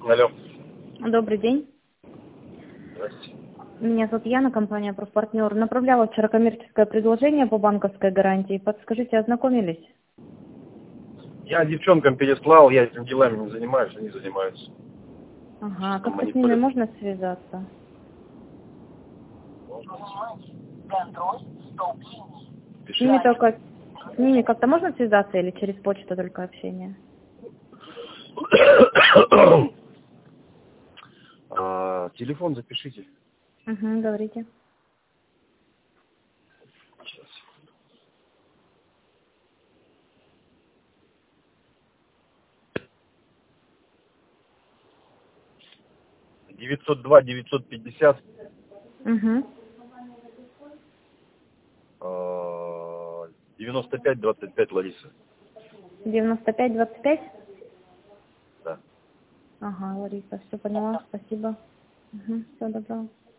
Алло. Добрый день. Здрасте. Меня зовут Яна, компания «Профпартнер». Направляла вчера коммерческое предложение по банковской гарантии. Подскажите, ознакомились? Я девчонкам переслал, я этими делами не занимаюсь, они занимаются. Ага, Что как-то с ними мониторят. можно связаться? С ними Пишите. только... С ними как-то можно связаться или через почту только общение? Телефон запишите. Угу, говорите. Сейчас. 902-950 Угу. 95-25 Лариса. 95-25? Да. Ага, Лариса, все поняла, спасибо. Угу, всего доброго.